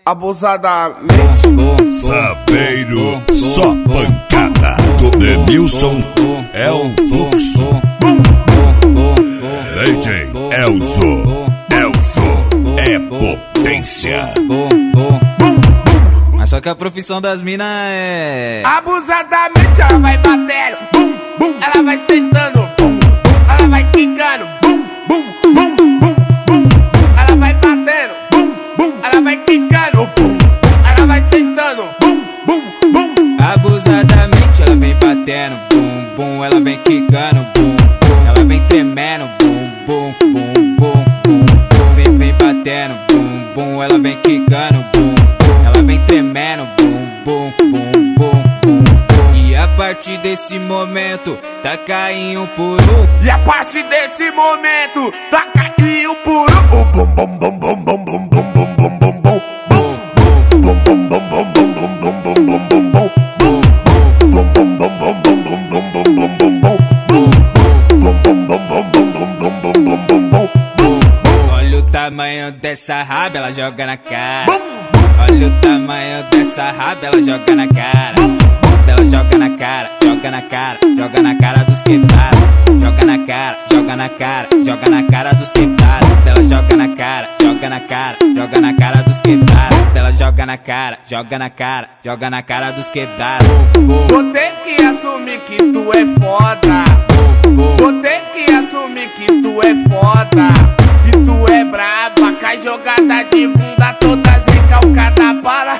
abusadamente. Saveiro, só pancada. Do Denilson é o fluxo. DJ Elzo é potência. Mas só que a profissão das minas é Abusadamente ela vai batendo, bum, bum. Ela vai sentando, bum, bum. Ela vai quicando, bum, bum, bum, bum, bum. Ela vai batendo, bum, bum. Ela vai quicando, bum. Ela vai sentando, bum, bum, bum. abusadamente ela vem batendo, bum, bum. Ela vem quicando, bum, bum. Ela vem tremendo, bum, bum, bum, bum, bum, bum. Vem batendo, bum, bum. Ela vem quicando, bum, bum. Ela vem tremendo, bum, bum, bum, bum, bum, bum. E a partir desse momento, taca em um por um. E a partir desse momento, taca em um por um. Bum, bum, bum, bum, bum, bum, bum, bum, bum, bum, bum. Olha o tamanho dessa raba, ela joga na cara. Olha o tamanho dessa raba, ela joga na cara. Ela joga na cara, joga na cara, joga na cara dos quebrados. Joga na cara, joga na cara, joga na cara dos quebrados. Ela joga na cara, joga na cara, joga na cara dos quebrados. Ela joga na cara, joga na cara, joga na cara dos quebrados. Vou ter que assumir que tu é foda. Vou ter que assumir que tu é foda. Que tu é braba, cai jogada de bunda toda recalcada para.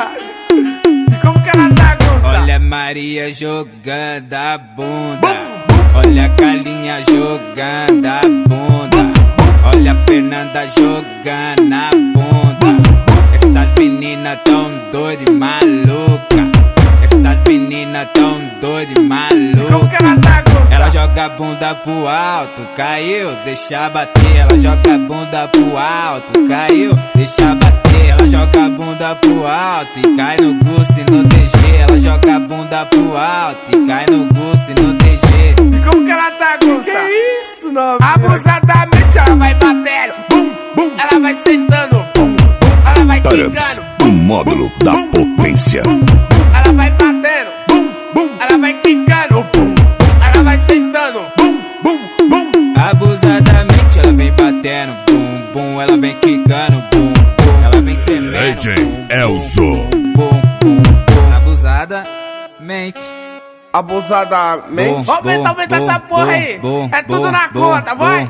E como que ela tá, Gusta? Olha a Maria jogando a bunda. Olha a Carlinha jogando a bunda. Olha a Fernanda jogando a bunda. Essas meninas tão doidas e maluca. Essas meninas tão doidas e maluca. Como que ela tá, Gusta? Ela joga a bunda pro alto, caiu, deixa bater. Ela joga a bunda pro alto, caiu, deixa bater. Ela joga a bunda pro alto e cai no gosto e no DG. Ela joga a bunda pro alto e cai no gosto e no DG. E como que ela tá, Gusta? Que isso, não? Abusadamente ela vai batendo, bum, bum. Ela vai sentando, bum, bum. Ela vai Tarams, quicando, o módulo da potência. bum. Ela vai batendo, bum, bum. Ela vai quicando, bum, bum. Ela vai sentando, bum, bum, bum. Abusadamente ela vem batendo, bum, bum. Ela vem quicando, bum, bum. Ela vem tremendo, DJ bum, Elzo. bum, bum, bum, bum. Abusadamente. Abusadamente. Aumenta essa porra aí. É tudo na conta, vai.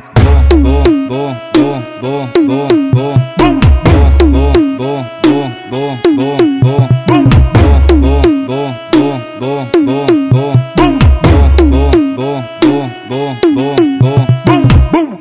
Bum, bum.